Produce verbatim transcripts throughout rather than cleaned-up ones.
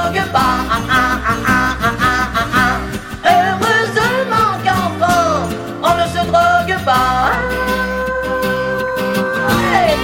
drogue pas. Ah, ah, ah, ah, ah, ah, ah, ah. Heureusement qu'enfant, on ne se drogue pas. Hey.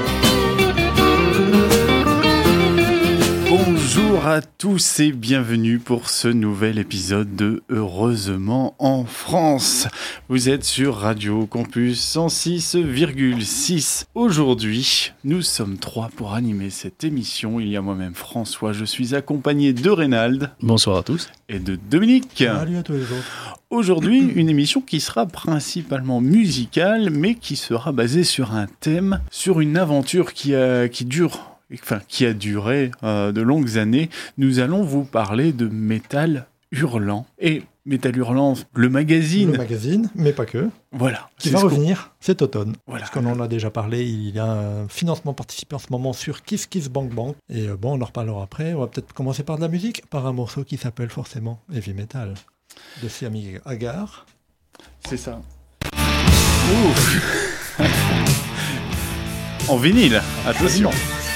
Bonjour à tous et bienvenue pour ce nouvel épisode de Heureusement en France. Vous êtes sur Radio Campus cent six virgule six. Aujourd'hui, nous sommes trois pour animer cette émission. Il y a moi-même François, je suis accompagné de Reynald. Bonsoir à tous. Et de Dominique. Salut à tous les autres. Aujourd'hui, une émission qui sera principalement musicale, mais qui sera basée sur un thème, sur une aventure qui, a, qui dure... Enfin, qui a duré euh, de longues années. Nous allons vous parler de Métal Hurlant. Et Métal Hurlant, le magazine. Le magazine, mais pas que. Voilà. Qui va revenir cet automne. Voilà. Parce qu'on en a déjà parlé, il y a un financement participé en ce moment sur Kiss Kiss Bank Bank. Et euh, bon, on en reparlera après. On va peut-être commencer par de la musique, par un morceau qui s'appelle forcément Heavy Metal, de Sammy Hagar. C'est ça. Ouh. En vinyle, attention.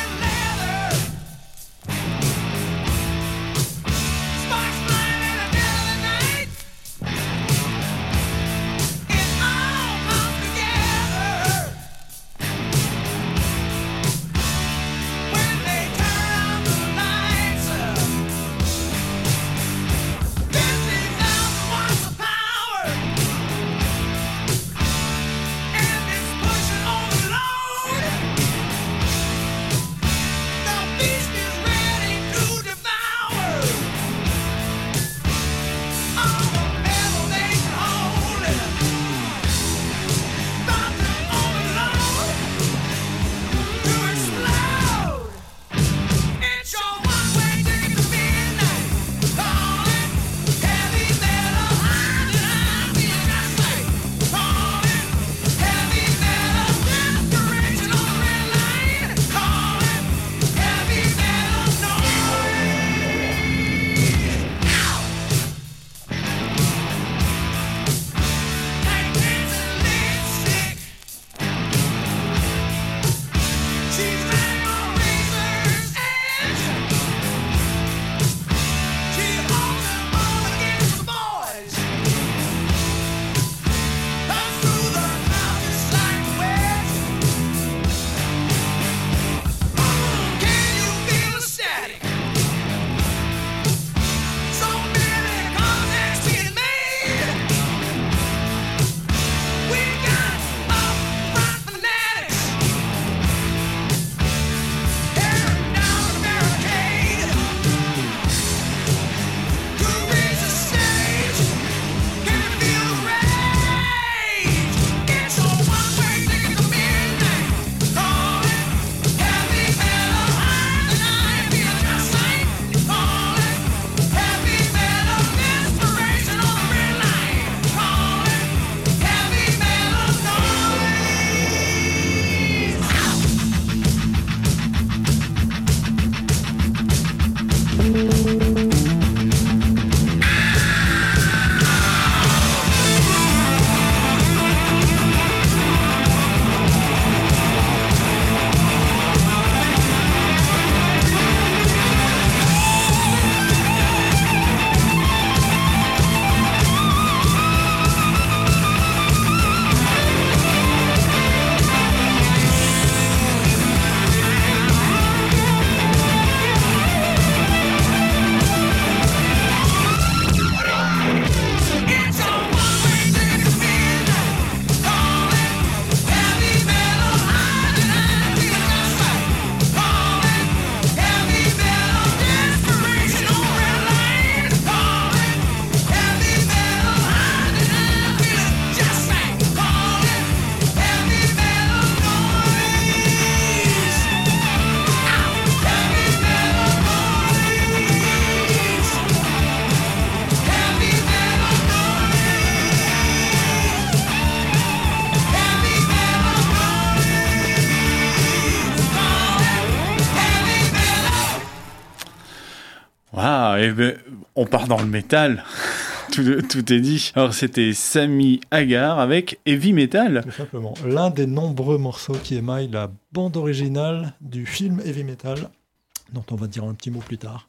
Ah, et ben, on part dans le métal. tout, tout est dit. Alors, c'était Sammy Hagar avec Heavy Metal. Tout simplement. L'un des nombreux morceaux qui émaillent la bande originale du film Heavy Metal, dont on va dire un petit mot plus tard.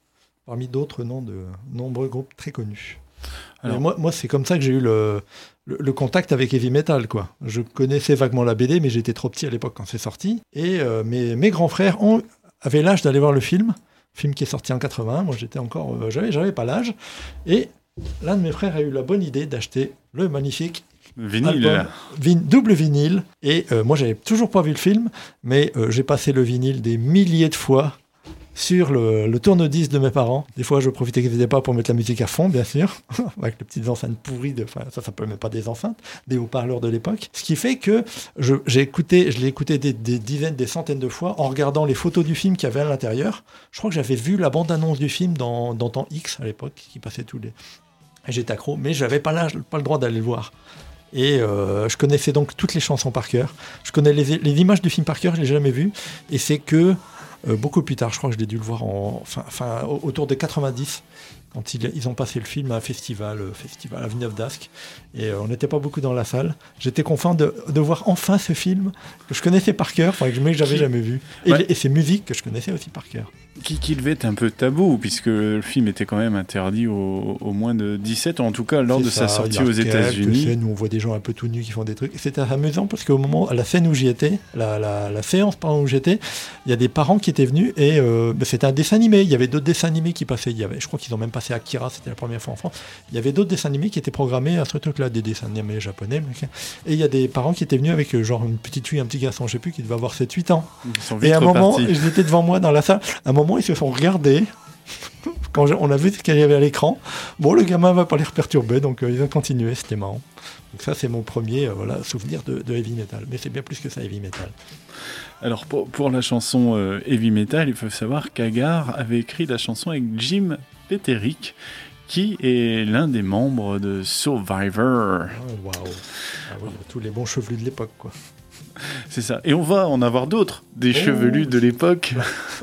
parmi d'autres noms de nombreux groupes très connus. Alors, moi, moi, c'est comme ça que j'ai eu le, le, le contact avec Heavy Metal, quoi. Je connaissais vaguement la B D, mais j'étais trop petit à l'époque quand c'est sorti. Et euh, mes, mes grands frères ont, avaient l'âge d'aller voir le film, film qui est sorti en quatre-vingt-un. Moi, j'étais encore, euh, j'avais, j'avais pas l'âge. Et l'un de mes frères a eu la bonne idée d'acheter le magnifique vinyle, album, vin, double vinyle. Et euh, moi, j'avais toujours pas vu le film, mais euh, j'ai passé le vinyle des milliers de fois sur le, le tourne-disque de mes parents. Des fois, je profitais qu'ils n'étaient pas pour mettre la musique à fond, bien sûr, avec les petites enceintes pourries. De, ça ne s'appelle même pas des enceintes, des haut-parleurs de l'époque. Ce qui fait que je, j'ai écouté, je l'ai écouté des, des dizaines, des centaines de fois en regardant les photos du film qu'il y avait à l'intérieur. Je crois que j'avais vu la bande-annonce du film dans, dans Temps X, à l'époque, qui passait tous les... Et j'étais accro, mais je n'avais pas, l'âge, pas le droit d'aller le voir. Et euh, je connaissais donc toutes les chansons par cœur. Je connais les, les images du film par cœur, je ne l'ai jamais vu. Et c'est que euh, beaucoup plus tard, je crois que je l'ai dû le voir en, fin, fin, autour de quatre-vingt-dix, quand ils, ils ont passé le film à un festival, euh, festival à Villeneuve d'Ascq. Et euh, on n'était pas beaucoup dans la salle. J'étais content de, de voir enfin ce film que je connaissais par cœur, mais que je n'avais jamais vu. Et, ouais. et ces musiques que je connaissais aussi par cœur. Qui, qui devait être un peu tabou, puisque le film était quand même interdit au, au moins de dix-sept ans, en tout cas lors c'est de ça, sa sortie aux États-Unis. Scènes où on voit des gens un peu tout nus qui font des trucs. C'était amusant parce qu'au moment, à la scène où j'y étais, la, la, la séance pardon, où j'étais, il y a des parents qui étaient venus et euh, ben, c'était un dessin animé. Il y avait d'autres dessins animés qui passaient. Il y avait, je crois qu'ils ont même passé Akira, c'était la première fois en France. Il y avait d'autres dessins animés qui étaient programmés à ce truc-là, des dessins animés japonais. Et il y a des parents qui étaient venus avec euh, genre une petite fille, un petit garçon, je sais plus, qui devait avoir sept huit ans. Et à un moment, ils étaient devant moi dans la salle. À un moment, ils se sont regardés. Quand on a vu ce qu'il y avait à l'écran, bon, le gamin va pas les perturber, donc euh, ils ont continué, c'était marrant. Donc ça, c'est mon premier euh, voilà, souvenir de, de heavy metal, mais c'est bien plus que ça, heavy metal. Alors pour, pour la chanson euh, heavy metal, il faut savoir qu'Agar avait écrit la chanson avec Jim Peterick, qui est l'un des membres de Survivor. Oh, waouh, ah, oui, tous les bons chevelus de l'époque, quoi. C'est ça. Et on va en avoir d'autres, des oh, chevelus de l'époque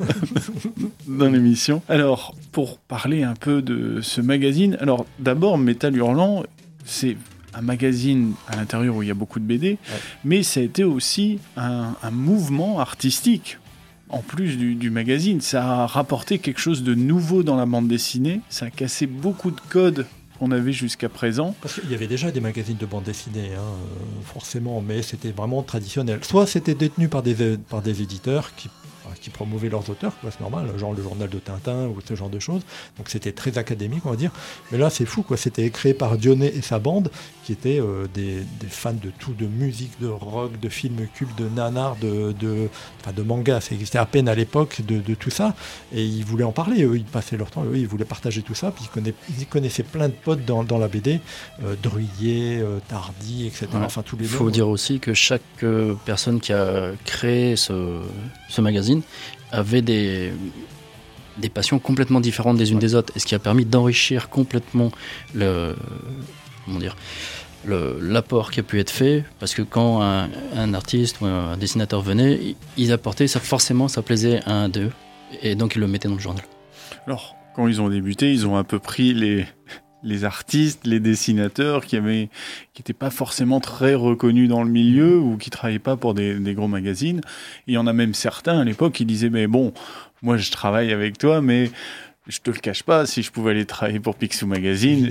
dans l'émission. Alors, pour parler un peu de ce magazine, alors d'abord, Métal Hurlant, c'est un magazine à l'intérieur où il y a beaucoup de B D, ouais. mais ça a été aussi un, un mouvement artistique. En plus du, du magazine, ça a rapporté quelque chose de nouveau dans la bande dessinée, ça a cassé beaucoup de codes qu'on avait jusqu'à présent. Parce qu'il y avait déjà des magazines de bande dessinée, hein, euh, forcément, mais c'était vraiment traditionnel. Soit c'était détenu par des, par des éditeurs qui, qui promouvaient leurs auteurs, quoi, c'est normal, genre le journal de Tintin ou ce genre de choses. Donc c'était très académique, on va dire. Mais là, c'est fou, quoi. C'était créé par Dionnet et sa bande, qui étaient euh, des, des fans de tout, de musique, de rock, de films cultes, de nanars, de, de, enfin, de manga. Ça existait à peine à l'époque de, de tout ça. Et ils voulaient en parler, eux, ils passaient leur temps, eux, ils voulaient partager tout ça. Puis ils connaissaient, ils connaissaient plein de potes dans, dans la B D, euh, Druillet, euh, Tardy, et cetera. Ouais. Enfin, tous les Il faut noms, dire ouais. aussi que chaque euh, personne qui a créé ce, ce magazine avait des, des passions complètement différentes des unes ouais. des autres, et ce qui a permis d'enrichir complètement le, comment dire, le, l'apport qui a pu être fait, parce que quand un, un artiste ou un dessinateur venait, ils apportaient, ça, forcément ça plaisait à un d'eux, et donc ils le mettaient dans le journal. Alors, quand ils ont débuté, ils ont un peu pris les... les artistes, les dessinateurs qui avaient, qui n'étaient pas forcément très reconnus dans le milieu ou qui travaillaient pas pour des, des gros magazines. Et il y en a même certains à l'époque qui disaient, mais bon, moi je travaille avec toi, mais je te le cache pas, si je pouvais aller travailler pour Picsou Magazine,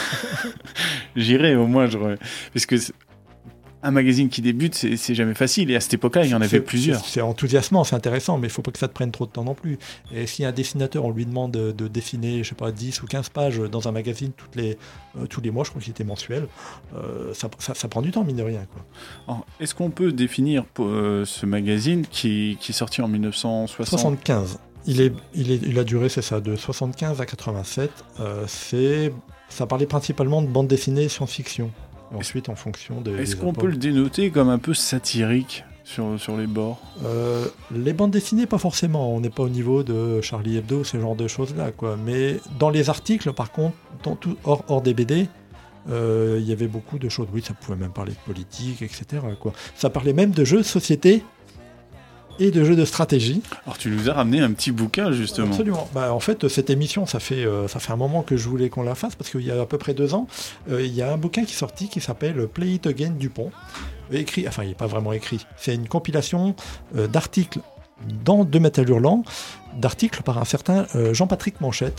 j'irais au moins. Je... Parce que un magazine qui débute, c'est, c'est jamais facile. Et à cette époque-là, il y en avait c'est, plusieurs. C'est, c'est enthousiasmant, c'est intéressant, mais il ne faut pas que ça te prenne trop de temps non plus. Et si un dessinateur, on lui demande de, de dessiner, je sais pas, dix ou quinze pages dans un magazine toutes les, euh, tous les mois, je crois qu'il était mensuel, euh, ça, ça, ça prend du temps, mine de rien, quoi. Alors, est-ce qu'on peut définir euh, ce magazine qui, qui est sorti en dix-neuf cent soixante soixante-quinze. Il, est, il, est, il a duré, c'est ça, de soixante-quinze à quatre-vingt-sept. Euh, c'est, ça parlait principalement de bande dessinée et science-fiction. Ensuite, en fonction des. Est-ce des qu'on apports. peut le dénoter comme un peu satirique sur, sur les bords ? euh, Les bandes dessinées, pas forcément. On n'est pas au niveau de Charlie Hebdo, ce genre de choses-là, quoi. Mais dans les articles, par contre, dans tout, hors, hors des B D, euh, il y avait beaucoup de choses. Oui, ça pouvait même parler de politique, et cetera, quoi. Ça parlait même de jeux de société et de jeux de stratégie. Alors tu nous as ramené un petit bouquin justement. Absolument. Bah, en fait, cette émission, ça fait, euh, ça fait un moment que je voulais qu'on la fasse, parce qu'il y a à peu près deux ans, euh, il y a un bouquin qui est sorti qui s'appelle Play It Again Dupont. Écrit, enfin il n'est pas vraiment écrit, c'est une compilation euh, d'articles dans de Métal Hurlant, d'articles par un certain euh, Jean-Patrick Manchette,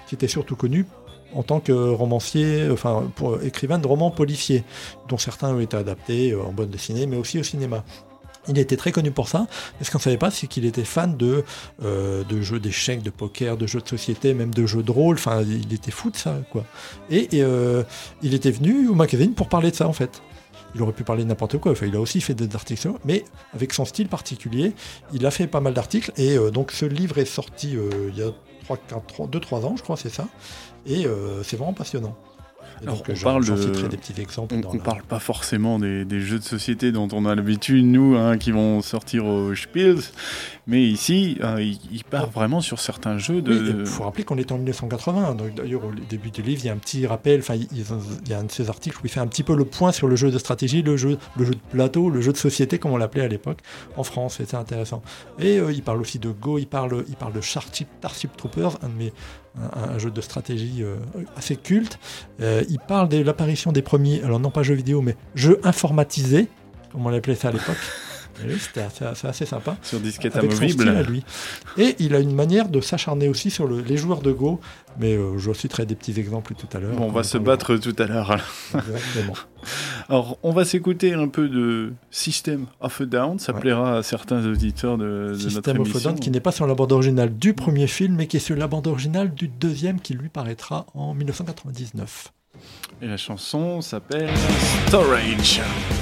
qui était surtout connu en tant que romancier, enfin pour écrivain de romans policiers, dont certains ont été adaptés en bande dessinée, mais aussi au cinéma. Il était très connu pour ça, mais ce qu'on ne savait pas, c'est qu'il était fan de, euh, de jeux d'échecs, de poker, de jeux de société, même de jeux de rôle, enfin il était fou de ça, quoi. Et, et euh, il était venu au magazine pour parler de ça, en fait. Il aurait pu parler de n'importe quoi, enfin, il a aussi fait des articles, mais avec son style particulier, il a fait pas mal d'articles, et euh, donc ce livre est sorti euh, il y a deux trois ans, je crois, c'est ça, et euh, c'est vraiment passionnant. Et Alors, donc, on j'en, parle j'en de... citerai des petits exemples. On dans ne la... parle pas forcément des, des jeux de société dont on a l'habitude, nous, hein, qui vont sortir au Spiels, mais ici, euh, il, il part vraiment sur certains jeux de... Oui, il faut rappeler qu'on est en dix-neuf cent quatre-vingts, donc d'ailleurs au début du livre, il y a un petit rappel, enfin, il, il y a un de ces articles où il fait un petit peu le point sur le jeu de stratégie, le jeu, le jeu de plateau, le jeu de société, comme on l'appelait à l'époque, en France, c'était intéressant. Et euh, il parle aussi de Go, il parle, il parle de Starship, Starship Troopers, un de mes... Un, un jeu de stratégie euh, assez culte. Euh, il parle de l'apparition des premiers, alors non pas jeux vidéo, mais jeux informatisés, comme on l'appelait ça à l'époque. Et oui, c'était assez, assez, assez sympa. Sur disquette avec amovible. Son style à lui. Et il a une manière de s'acharner aussi sur le, les joueurs de Go, mais euh, je citerai des petits exemples tout à l'heure. Bon, on va se battre tout à l'heure. Exactement. Alors, on va s'écouter un peu de System of a Down. Ça ouais. plaira à certains auditeurs de, de notre émission. System of a Down, qui n'est pas sur la bande originale du premier film, mais qui est sur la bande originale du deuxième, qui lui paraîtra en dix-neuf cent quatre-vingt-dix-neuf. Et la chanson s'appelle Storage.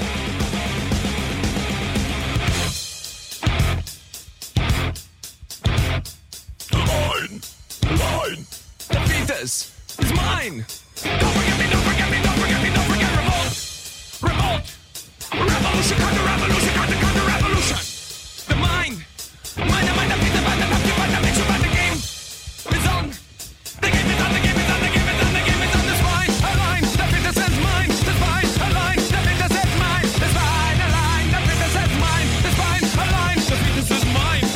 Line. Defeat this is mine. Don't forget me, don't forget me, don't forget me, don't forget revolt. Revolt. Revolution, counter revolution, counter counter revolution. The mind. Mind, the mind, the beat, the mind, the left, the mind, the makes you mind. The game is on. The game is on, the game is on, the game is on, the game is on. This fine, align. Defeat this is mine. This fine, align. Defeat this is mine. This fine, align. Defeat this is mine. This fine, align. Defeat this is mine.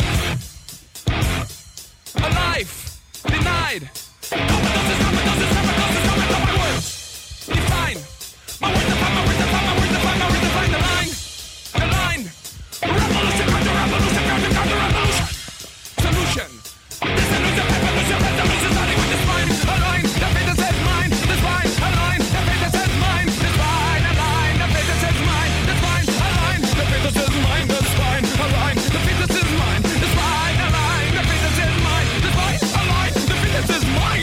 Alive. Denied. Overdoses, overdoses, overdoses, overdoses, my words. Define. My words define, my words define, my words define, my words define the line. The line. Revolution, counter revolution, counter counter revolution. Solution. Dissolution, evolution, resolution, starting with this fine. A line. The fate that says mine. This fine. A line. The fate that says mine. This fine. A line. The fate that says mine. This fine. A line. The fate that says mine. This fine. A line. The fate that says mine. This fine. A line. The fate that says mine. This fine. A line. The fate that says mine.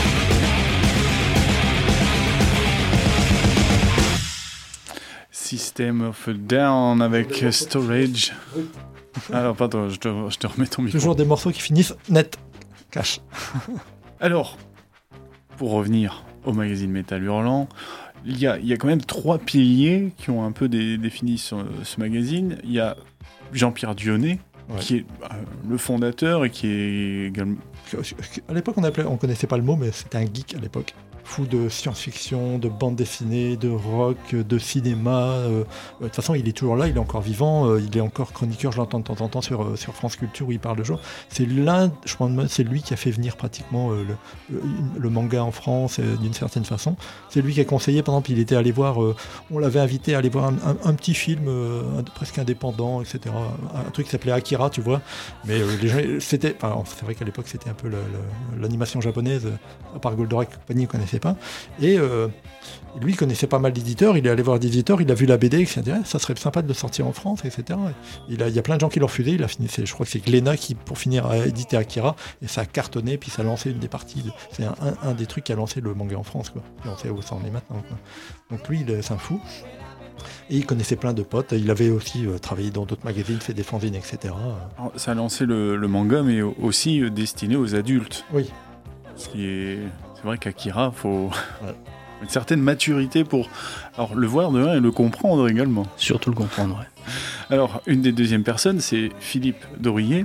System of a Down avec Storage. Alors, pardon, je te, je te remets ton micro. Toujours des morceaux qui finissent net. Cash. Alors, pour revenir au magazine Métal Hurlant, il y a, il y a quand même trois piliers qui ont un peu dé, défini ce, ce magazine. Il y a Jean-Pierre Dionnet, ouais. qui est euh, le fondateur et qui est également... À l'époque, on appelait, on connaissait pas le mot, mais c'était un geek à l'époque. Fou de science-fiction, de bande dessinée, de rock, de cinéma. Euh, de toute façon, il est toujours là, il est encore vivant, euh, il est encore chroniqueur, je l'entends de temps en temps sur, euh, sur France Culture où il parle de gens. C'est l'un, je pense, c'est lui qui a fait venir pratiquement euh, le, le, le manga en France euh, d'une certaine façon. C'est lui qui a conseillé, par exemple, il était allé voir, euh, on l'avait invité à aller voir un, un, un petit film euh, un, presque indépendant, et cetera. Un, un truc qui s'appelait Akira, tu vois. Mais euh, les gens, c'était, enfin, c'est vrai qu'à l'époque, c'était un peu le, le, l'animation japonaise, à part Goldorak et compagnie, on connaissait pas. Et euh, lui, il connaissait pas mal d'éditeurs, il est allé voir des éditeurs, il a vu la B D, il s'est dit, ça serait sympa de le sortir en France, et cetera. Il, a, il y a plein de gens qui l'ont refusé, il a fini, je crois que c'est Glénat qui, pour finir, a édité Akira, et ça a cartonné, puis ça a lancé une des parties, de, c'est un, un, un des trucs qui a lancé le manga en France, quoi. Et on sait où ça en est maintenant, quoi. Donc lui, il, c'est un fou. Et il connaissait plein de potes. Il avait aussi euh, travaillé dans d'autres magazines, fait des fanzines, et cetera. Alors, ça a lancé le, le manga, mais aussi euh, destiné aux adultes. Oui. Ce qui est... C'est vrai qu'Akira, il faut ouais. une certaine maturité pour alors, le voir de loin et le comprendre également. Surtout le comprendre, ouais. Alors, une des deuxièmes personnes, c'est Philippe Dorier,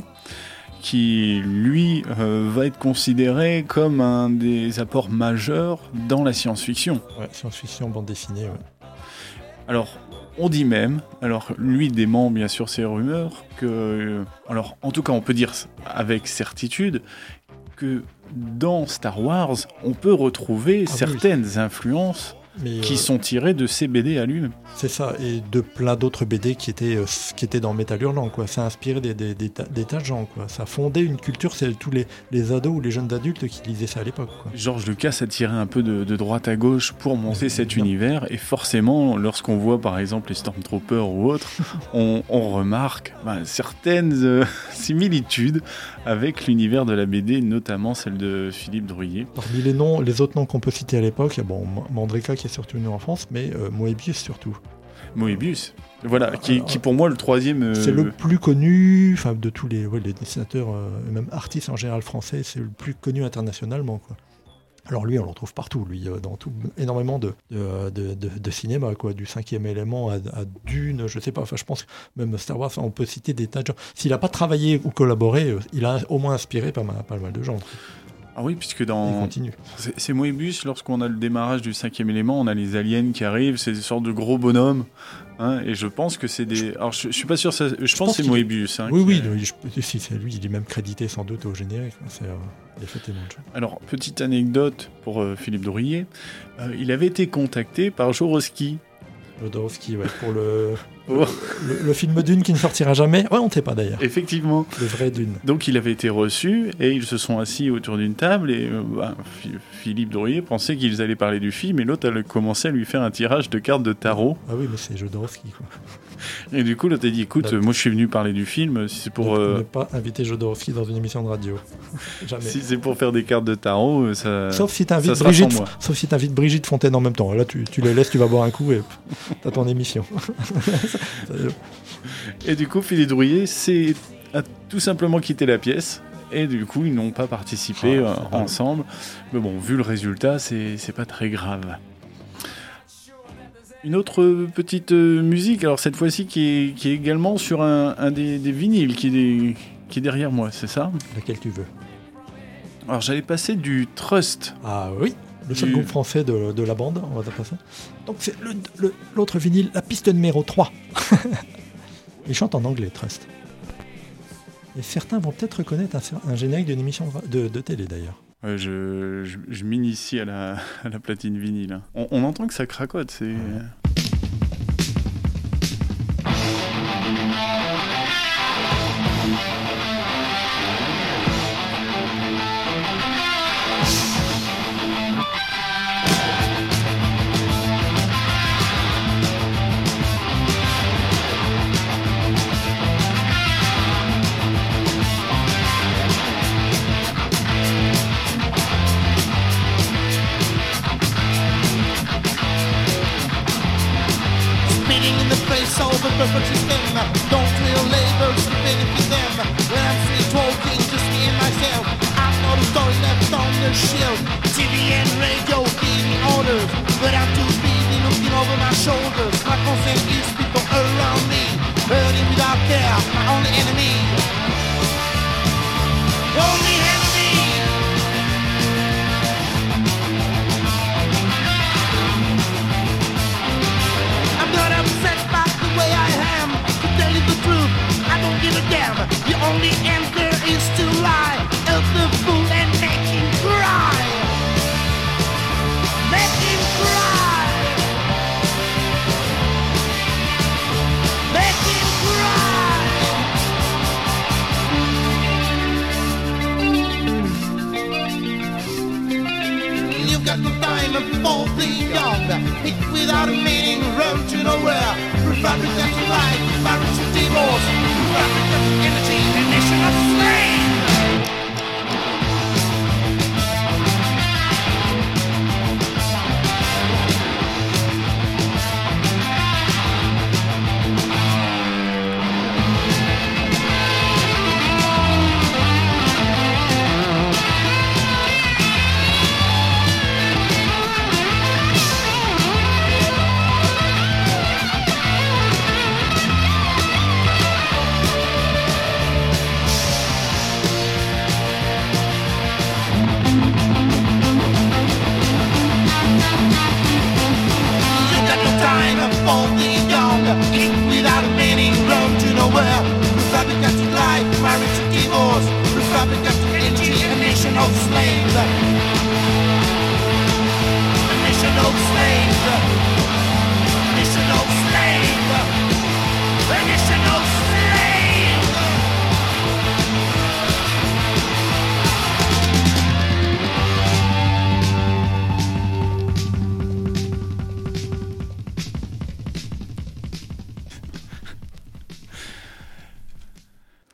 qui, lui, euh, va être considéré comme un des apports majeurs dans la science-fiction. Ouais, science-fiction, bande dessinée, ouais. Alors, on dit même, alors lui dément bien sûr ces rumeurs, que, alors en tout cas on peut dire avec certitude, que dans Star Wars, on peut retrouver ah, certaines oui. influences Mais, qui euh, sont tirés de ses B D à lui-même. C'est ça, et de plein d'autres B D qui étaient, euh, qui étaient dans Métal Hurlant, quoi. Ça a inspiré des, des, des, ta- des tas de gens, quoi. Ça a fondé une culture, c'est tous les, les ados ou les jeunes adultes qui lisaient ça à l'époque, quoi. George Lucas a tiré un peu de, de droite à gauche pour monter Ouais, cet bien. univers, et forcément, lorsqu'on voit par exemple les Stormtroopers ou autres, on, on remarque bah, certaines euh, similitudes avec l'univers de la B D, notamment celle de Philippe Drouillet. Parmi les noms, les autres noms qu'on peut citer à l'époque, bon, Mandrika qui est surtout né en France, mais euh, Moebius surtout. Moebius, voilà, qui, Alors, qui pour moi le troisième. euh, C'est le plus connu, enfin de tous les, ouais, les dessinateurs, euh, et même artistes en général français, c'est le plus connu internationalement, quoi. Alors lui, on le retrouve partout, lui, euh, dans tout, énormément de, de, de, de, de cinéma, quoi, du cinquième élément à, à Dune, je sais pas, enfin je pense que même Star Wars, on peut citer des tas de gens. S'il n'a pas travaillé ou collaboré, euh, il a au moins inspiré pas mal, pas mal de gens. Ah oui, puisque Il dans. continue. C'est c'est Moebius, lorsqu'on a le démarrage du cinquième élément, on a les aliens qui arrivent, c'est des sortes de gros bonhommes. Hein, et je pense que c'est des. Alors je, je suis pas sûr, ça... je, pense pense que c'est qu'il- Moebius. Hein, Oui, qui oui, a- lui, je- si c'est lui, il est même crédité sans doute au générique. hein, C'est, euh, il a fait tellement de choses. Alors, petite anecdote pour euh, Philippe Drouillet, euh, il avait été contacté par Jodorowsky. Jodorowsky, ouais, pour le, Oh. le, le film Dune qui ne sortira jamais. Ouais, on ne sait pas d'ailleurs. Effectivement. Le vrai Dune. Donc il avait été reçu et ils se sont assis autour d'une table et euh, bah, Phi- Philippe Drouillet pensait qu'ils allaient parler du film et l'autre a commencé à lui faire un tirage de cartes de tarot. Ah oui, mais c'est Jodorowsky, quoi. Et du coup l'autre a dit écoute, D'accord. euh, moi je suis venu parler du film, si c'est pour, Ne, euh, ne pas inviter Jodorowsky dans une émission de radio. Jamais. si c'est pour faire des cartes de tarot, euh, ça... Sauf si tu ça invites sera Brigitte, sans moi. sauf si t'invites Brigitte Fontaine en même temps. Là, tu, tu les laisses, tu vas boire un coup et t'as ton émission. Et du coup Philippe Drouillet s'est- a tout simplement quitté la pièce. Et du coup, ils n'ont pas participé Ah, euh, c'est drôle. ensemble. Mais bon, vu le résultat, c'est c'est pas très grave. Une autre petite euh, musique, alors cette fois-ci qui est, qui est également sur un, un des, des vinyles qui est, qui est derrière moi, c'est ça? Laquelle tu veux. Alors j'allais passer du Trust. Ah oui, le seul Du- groupe français de, de la bande, on va dire ça. Donc c'est le- le- l'autre vinyle, la piste numéro trois. Il chante en anglais, Trust. Et certains vont peut-être reconnaître un, un générique d'une émission de, de télé d'ailleurs. Ouais, je je, je m'initie à la, à la platine vinyle. On, on entend que ça cracote, c'est... Spitting in the face of the perfect system. Don't real labor to benefit them. When I'm free talking, just me and myself. I'm not a story left on the shelf. T V and radio give me orders, but I'm too busy looking over my shoulders. My concern is people around me, hurting without care. My only enemy. Only enemy. I'm not upset by the way I am. To tell you the truth, I don't give a damn. The only answer is to lie. Help the fool and make him cry. Make him cry. Make him cry. You've got no time for the young. Hit without a meaning, run to nowhere. Republicans right, marriage to divorce. Republicans energy, a nation of slaves.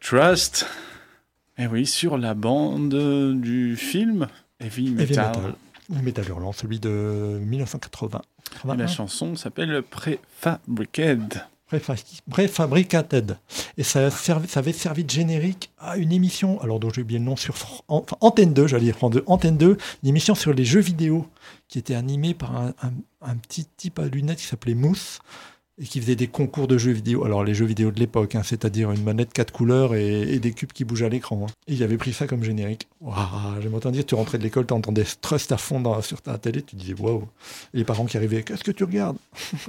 Trust. Et oui, sur la bande du film Heavy Metal. Heavy Metal. Ou Metal Hurlant, celui de dix-neuf cent quatre-vingts. Et la chanson s'appelle Prefabricated. Prefabricated. Et ça, servi, ça avait servi de générique à une émission, alors dont j'ai oublié le nom, sur enfin, Antenne deux, j'allais dire France deux, Antenne deux, une émission sur les jeux vidéo qui était animée par un, un, un petit type à lunettes qui s'appelait Mousse et qui faisait des concours de jeux vidéo. Alors les jeux vidéo de l'époque, hein, c'est-à-dire une manette quatre couleurs et, et des cubes qui bougent à l'écran. Hein. Et il avait pris ça comme générique. Waouh, j'aime autant dire, tu rentrais de l'école, tu entendais Trust à fond dans, sur ta télé, tu disais waouh. Et les parents qui arrivaient, qu'est-ce que tu regardes?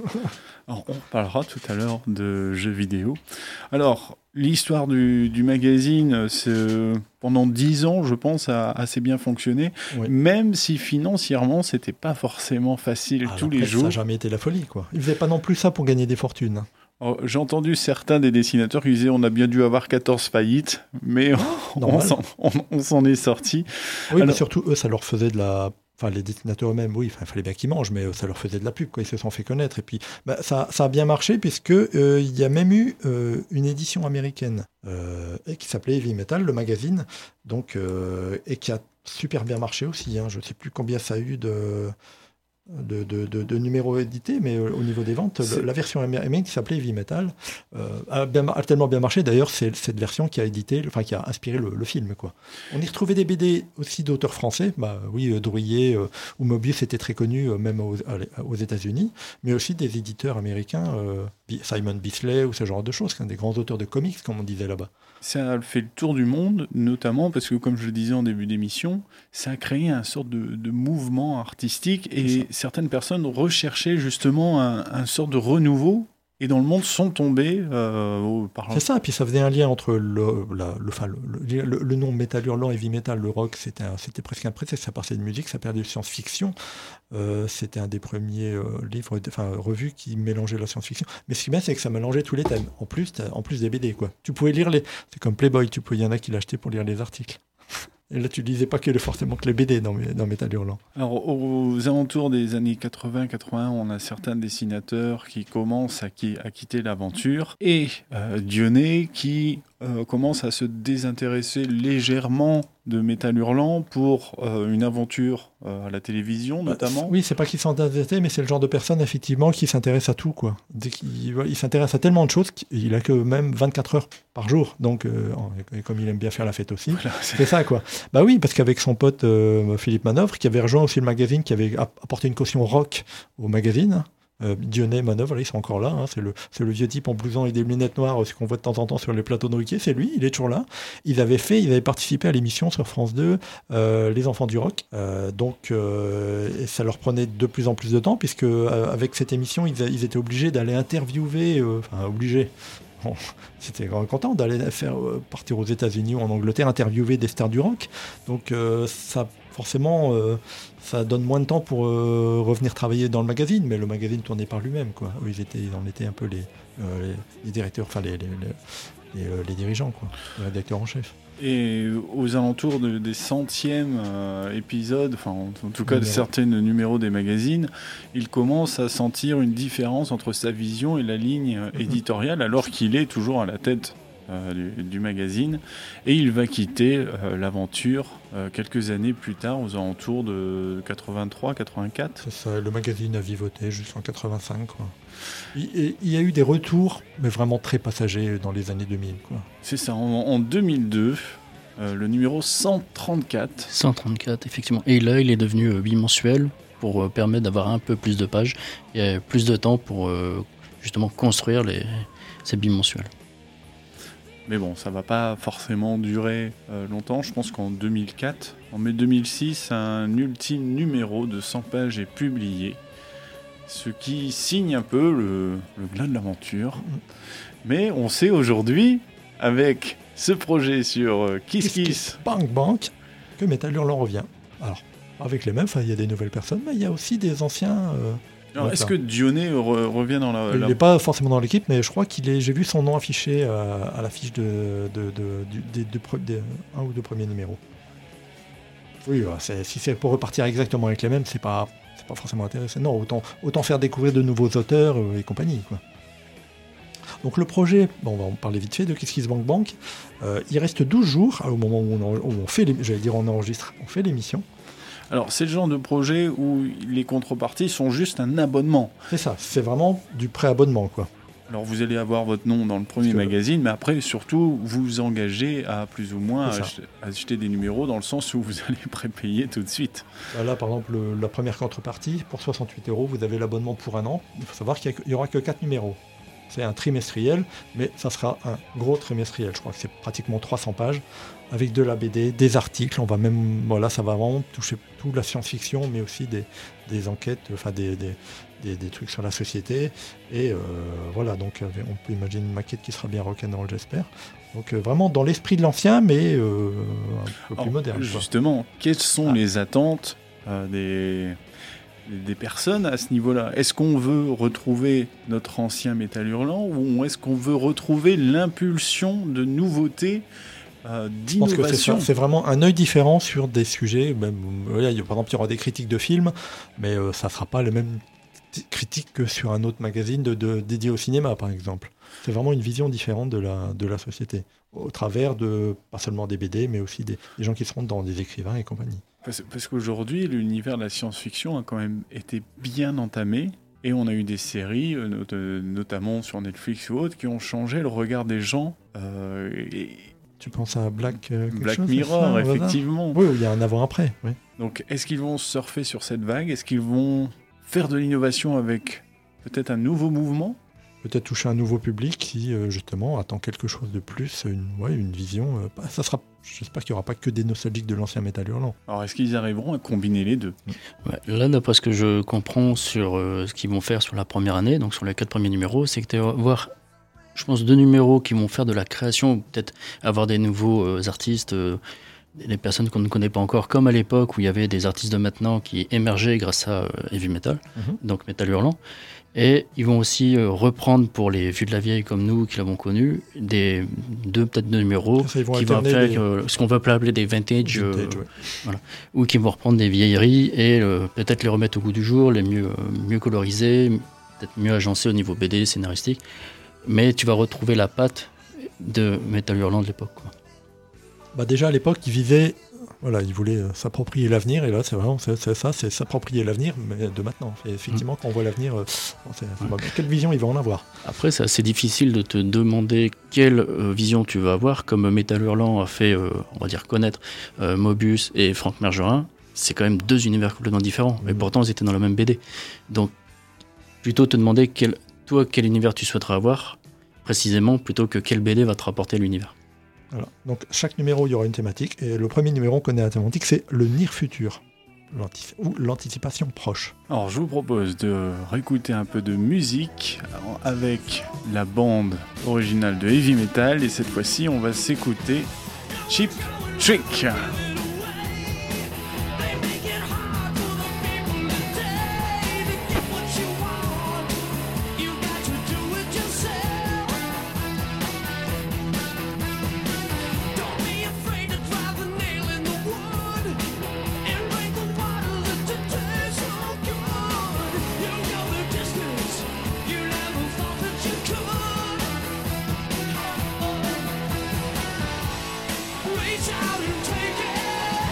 Alors, on parlera tout à l'heure de jeux vidéo. Alors, l'histoire du, du magazine, c'est, pendant dix ans, je pense, a assez bien fonctionné, oui. Même si financièrement, c'était pas forcément facile ah, tous les jours. Ça n'a jamais été la folie, quoi. Ils faisaient pas non plus ça pour gagner des fortunes. Oh, j'ai entendu certains des dessinateurs qui disaient on a bien dû avoir quatorze faillites, mais on, on, s'en, on, on s'en est sorti. Oui, Alors, mais surtout, eux, ça leur faisait de la... Enfin, les dessinateurs eux-mêmes, oui, il fallait bien qu'ils mangent, mais ça leur faisait de la pub, quoi. Ils se sont fait connaître. Et puis, bah, ça, ça a bien marché, puisqu'il euh, y a même eu euh, une édition américaine euh, qui s'appelait Heavy Metal, le magazine, donc, euh, et qui a super bien marché aussi. Hein. Je ne sais plus combien ça a eu de... De, de, de, de numéros édités, mais euh, au niveau des ventes, le, la version américaine qui s'appelait Heavy Metal euh, a, bien, a tellement bien marché. D'ailleurs, c'est cette version qui a édité, enfin qui a inspiré le, le film, quoi. On y retrouvait des B D aussi d'auteurs français, bah oui, euh, Drouillet euh, ou Mobius étaient très connus, euh, même aux, aux États-Unis, mais aussi des éditeurs américains, euh, Simon Bisley ou ce genre de choses, des grands auteurs de comics, comme on disait là-bas. Ça a fait le tour du monde, notamment parce que, comme je le disais en début d'émission, ça a créé un sorte de, de mouvement artistique et certaines personnes recherchaient justement un, un sorte de renouveau et dans le monde sont tombés euh, au, par... C'est ça, et puis ça faisait un lien entre le, la, le, enfin, le, le, le nom Metal Hurlant, Heavy Metal, le rock, c'était, un, c'était presque un prétexte, ça parlait de musique, ça parlait de science-fiction. Euh, c'était un des premiers euh, livres, enfin revues qui mélangeait la science-fiction. Mais ce qui est bien, c'est que ça mélangeait tous les thèmes. En plus, en plus des B D, quoi. Tu pouvais lire les... C'est comme Playboy, tu pouvais... il y en a qui l'achetaient pour lire les articles. Et là, tu ne lisais pas que forcément que les B D dans, dans Metal Hurlant. Alors, aux alentours des années quatre-vingts quatre-vingt-un, on a certains dessinateurs qui commencent à, qui, à quitter l'aventure. Et euh, Dionnet qui euh, commence à se désintéresser légèrement de Metal Hurlant pour euh, une aventure euh, à la télévision, notamment. Oui, c'est pas qu'il s'en intéresse, mais c'est le genre de personne, effectivement, qui s'intéresse à tout, quoi. Dès qu'il, il s'intéresse à tellement de choses qu'il a que même vingt-quatre heures par jour. Donc, euh, et comme il aime bien faire la fête aussi, voilà, c'est... c'est ça, quoi. Bah oui, parce qu'avec son pote euh, Philippe Manœuvre, qui avait rejoint aussi le magazine, qui avait apporté une caution rock au magazine, euh, Dionnet, Manœuvre, là, ils sont encore là, hein, c'est, le, c'est le vieux type en blouson et des lunettes noires, ce qu'on voit de temps en temps sur les plateaux de Ruquier, c'est lui, il est toujours là. Ils avaient fait, ils avaient participé à l'émission sur France deux, euh, Les Enfants du Rock, euh, donc euh, et ça leur prenait de plus en plus de temps, puisque euh, avec cette émission, ils, ils étaient obligés d'aller interviewer, euh, enfin obligés, bon, c'était content d'aller faire euh, partir aux États-Unis ou en Angleterre, interviewer des stars du rock. Donc euh, ça, forcément, euh, ça donne moins de temps pour euh, revenir travailler dans le magazine, mais le magazine tournait par lui-même, quoi. Eux, ils étaient, ils en étaient un peu les, euh, les, les directeurs, enfin les, les, les, les, euh, les dirigeants, quoi, les rédacteurs en chef. Et aux alentours de, des centièmes euh, épisodes, enfin en, en tout cas de certains numéros des magazines, il commence à sentir une différence entre sa vision et la ligne éditoriale, alors qu'il est toujours à la tête euh, du, du magazine. Et il va quitter euh, l'aventure euh, quelques années plus tard, aux alentours de quatre-vingt-trois quatre-vingt-quatre. C'est ça, le magazine a vivoté jusqu'en quatre-vingt-cinq, quoi. Il, il y a eu des retours, mais vraiment très passagers dans les années deux mille, quoi. C'est ça, en, en deux mille deux, euh, le numéro cent trente-quatre. cent trente-quatre, effectivement. Et là, il est devenu euh, bimensuel pour euh, permettre d'avoir un peu plus de pages et euh, plus de temps pour euh, justement construire les, ces bimensuels. Mais bon, ça ne va pas forcément durer euh, longtemps. Je pense qu'en deux mille quatre, en mai deux mille six, un ultime numéro de cent pages est publié. Ce qui signe un peu le, le glas de l'aventure. Mais on sait aujourd'hui, avec ce projet sur euh, Kiss Kiss, Kiss Bang Bang, que Metal Hurlant revient. Alors, avec les mêmes, il y a des nouvelles personnes, mais il y a aussi des anciens... Euh, Alors, ouais, est-ce que Dionnet re- revient dans la... Il n'est la... pas forcément dans l'équipe, mais je crois qu'il est... J'ai vu son nom affiché euh, à l'affiche de, de, de, de, des, de, de, de un ou deux premiers numéros. Oui, c'est, si c'est pour repartir exactement avec les mêmes, c'est pas... pas forcément intéressant. Non, autant, autant faire découvrir de nouveaux auteurs euh, et compagnie, quoi. Donc le projet, bon, on va en parler vite fait de Kiss Kiss Bank Bank. Euh, il reste douze jours au moment où on, où on fait, les, j'allais dire on enregistre, on fait l'émission. Alors, c'est le genre de projet où les contreparties sont juste un abonnement. C'est ça, c'est vraiment du préabonnement, quoi. Alors, vous allez avoir votre nom dans le premier Parce que- magazine, mais après, surtout, vous vous engagez à plus ou moins C'est ça. ach- acheter des numéros dans le sens où vous allez prépayer tout de suite. Bah Là, par exemple, le- la première contrepartie, pour soixante-huit euros, vous avez l'abonnement pour un an. Il faut savoir qu'il n'y aura que quatre numéros. C'est un trimestriel, mais ça sera un gros trimestriel. Je crois que c'est pratiquement trois cents pages, avec de la B D, des articles. On va même, voilà, ça va vraiment toucher toute la science-fiction, mais aussi des, des enquêtes, enfin des, des, des, des trucs sur la société. Et euh, voilà, donc on peut imaginer une maquette qui sera bien rock'n'roll, j'espère. Donc euh, vraiment dans l'esprit de l'ancien, mais euh, un peu plus Alors, moderne, quoi. Justement, quelles sont Ah. les attentes euh, des, des personnes à ce niveau-là? Est-ce qu'on veut retrouver notre ancien métal hurlant ou est-ce qu'on veut retrouver l'impulsion de nouveautés, euh, Je pense que c'est d'innovation? ça, c'est vraiment un œil différent sur des sujets. Même, voilà, il y a- par exemple, il y aura des critiques de films, mais euh, ça ne sera pas les mêmes t- critiques que sur un autre magazine de, de- dédié au cinéma, par exemple. C'est vraiment une vision différente de la, de la société, au travers de, pas seulement des B D, mais aussi des, des gens qui seront dans des écrivains et compagnie. Parce, parce qu'aujourd'hui, l'univers de la science-fiction a quand même été bien entamé. Et on a eu des séries, euh, not- euh, notamment sur Netflix ou autres, qui ont changé le regard des gens. euh, et Tu penses à Black, euh, quelque Black chose, c'est Mirror, ça, au hasard effectivement. Oui, il y a un avant-après. Oui. Donc, est-ce qu'ils vont surfer sur cette vague? Est-ce qu'ils vont faire de l'innovation avec peut-être un nouveau mouvement? Peut-être toucher un nouveau public qui, euh, justement, attend quelque chose de plus, une, ouais, une vision. euh, pas- ça sera, j'espère qu'il n'y aura pas que des nostalgiques de l'ancien métal hurlant. Alors, est-ce qu'ils arriveront à combiner les deux? Ouais, là, d'après ce que je comprends sur euh, ce qu'ils vont faire sur la première année, donc sur les quatre premiers numéros, c'est que tu vas voir, je pense, deux numéros qui vont faire de la création, ou peut-être avoir des nouveaux euh, artistes, euh, des personnes qu'on ne connaît pas encore, comme à l'époque où il y avait des artistes de maintenant qui émergeaient grâce à euh, Heavy Metal, Mhm. donc Metal Hurlant. Et ils vont aussi euh, reprendre pour les vieux de la vieille comme nous qui l'avons connu, des deux peut-être deux numéros Ça, ils vont qui vont alterner faire les- euh, ce qu'on va appeler des vintage, euh, Vintage, ouais. ou qui vont reprendre des vieilleries et euh, peut-être les remettre au goût du jour, les mieux, euh, mieux colorisées, peut-être mieux agencées au niveau B D, scénaristique. Mais tu vas retrouver la patte de Metal Hurlant de l'époque, quoi. Bah déjà à l'époque, ils visaient, voilà, ils voulaient euh, s'approprier l'avenir, et là c'est vraiment c'est, c'est ça, c'est s'approprier l'avenir, mais de maintenant. Et effectivement, quand on voit l'avenir, euh, bon, c'est- c'est- Ouais. quelle vision ils vont en avoir? Après, c'est assez difficile de te demander quelle euh, vision tu vas avoir, comme Metal Hurlant a fait, euh, on va dire, connaître euh, Mobius et Franck Margerin. C'est quand même deux univers complètement différents, mais Mhm. pourtant ils étaient dans la même B D. Donc, plutôt te demander quel, toi, quel univers tu souhaiterais avoir, précisément, plutôt que quel B D va te rapporter l'univers. Voilà. Donc chaque numéro, il y aura une thématique, et le premier numéro, on connaît la thématique, c'est le Nir futur, l'anti- ou l'anticipation proche. Alors, je vous propose de réécouter un peu de musique avec la bande originale de Heavy Metal. Et cette fois-ci, on va s'écouter Cheap Trick. Reach out and take it.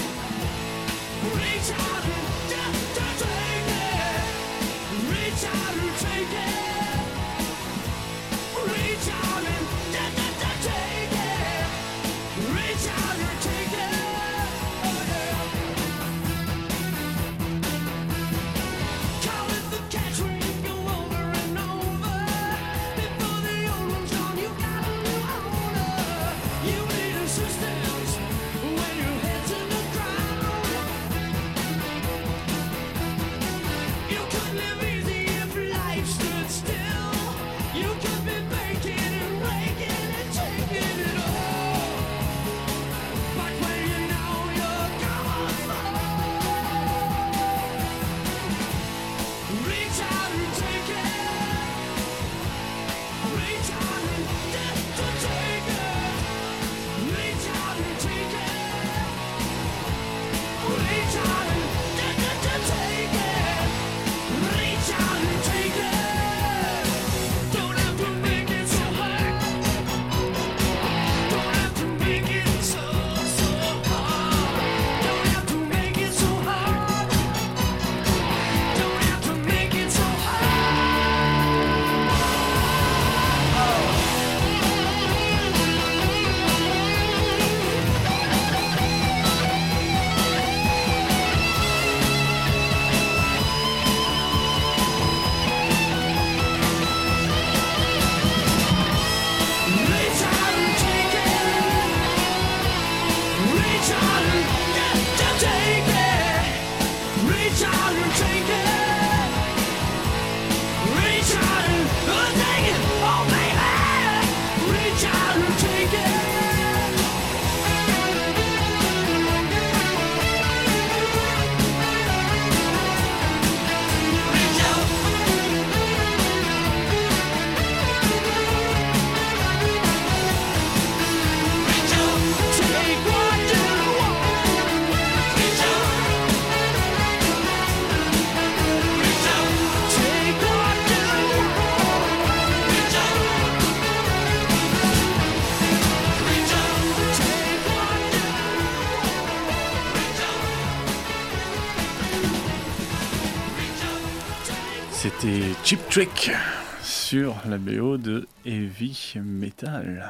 Reach out and just, just take it. Reach out and take it. Reach out and just, just, just take it. Reach out and take it. Oh, yeah. Call it the catch when you go over and over. Before the old one's gone, you got a new owner. You need assistance when your head's in the ground. Reach out and take it. Reach out and uh, take it. Oh baby, reach out and take it. Reach out. Reach out. Take what you want. Reach out. Reach out. Take what you want. Reach out. Reach out. Take what you want. Reach out. C'était Cheap Trick sur la B O de Heavy Metal.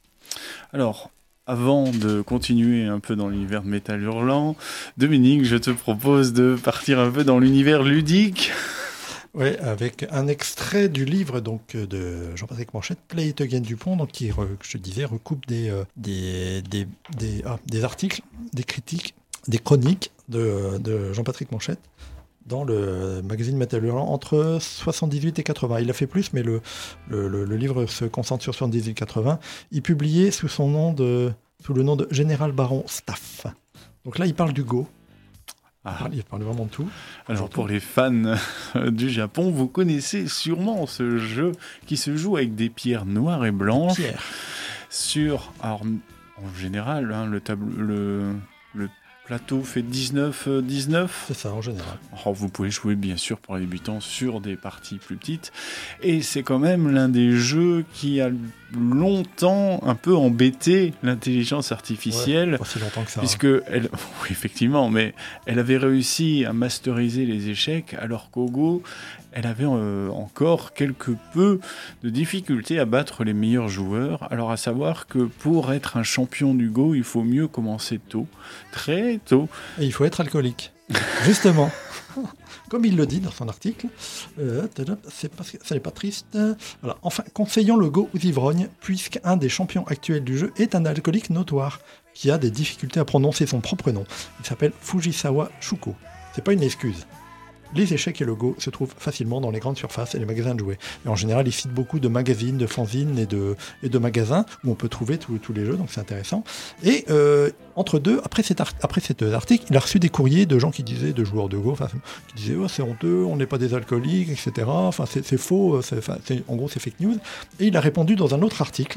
Alors, avant de continuer un peu dans l'univers de métal hurlant, Dominique, je te propose de partir un peu dans l'univers ludique. Oui, avec un extrait du livre donc de Jean-Patrick Manchette, Play It Again Dupont, donc qui, re- je disais, recoupe des, euh, des, des, des, ah, des articles, des critiques, des chroniques de, de Jean-Patrick Manchette dans le magazine Metal Hurlant entre soixante-dix-huit et quatre-vingts. Il a fait plus, mais le, le, le, le livre se concentre sur soixante-dix-huit quatre-vingts. Il publiait sous son nom de, sous le nom de Général Baron Staff. Donc là, il parle du Go. Ah. Il, parle, il parle vraiment de tout. Alors pour les fans du Japon, vous connaissez sûrement ce jeu qui se joue avec des pierres noires et blanches. Pierre. Sur, alors, en général, hein, le, tableau, le, le plateau fait dix-neuf dix-neuf. C'est ça, en général. Alors, vous pouvez jouer, bien sûr, pour les débutants, sur des parties plus petites. Et c'est quand même l'un des jeux qui a longtemps un peu embêté l'intelligence artificielle. Ouais, pas si longtemps que ça. Puisque elle, oui, effectivement, mais elle avait réussi à masteriser les échecs, alors qu'au Go, elle avait euh, encore quelque peu de difficulté à battre les meilleurs joueurs. Alors à savoir que pour être un champion du Go, il faut mieux commencer tôt, très tôt. Et il faut être alcoolique. Justement. Comme il le dit dans son article, euh, c'est pas, ça n'est pas triste. Voilà. Enfin, conseillons le Go aux ivrognes, puisqu'un des champions actuels du jeu est un alcoolique notoire, qui a des difficultés à prononcer son propre nom. Il s'appelle Fujisawa Shuko. C'est pas une excuse. Les échecs et le Go se trouvent facilement dans les grandes surfaces et les magasins de jouets. Et en général, ils citent beaucoup de magazines, de fanzines et de, et de magasins où on peut trouver tous les jeux, donc c'est intéressant. Et euh, entre deux, après cet, art- après cet article, il a reçu des courriers de gens qui disaient, de joueurs de Go, enfin, qui disaient oh, c'est honteux, on n'est pas des alcooliques, et cetera. Enfin, c'est, c'est faux, c'est, enfin, c'est, en gros, c'est fake news. Et il a répondu dans un autre article.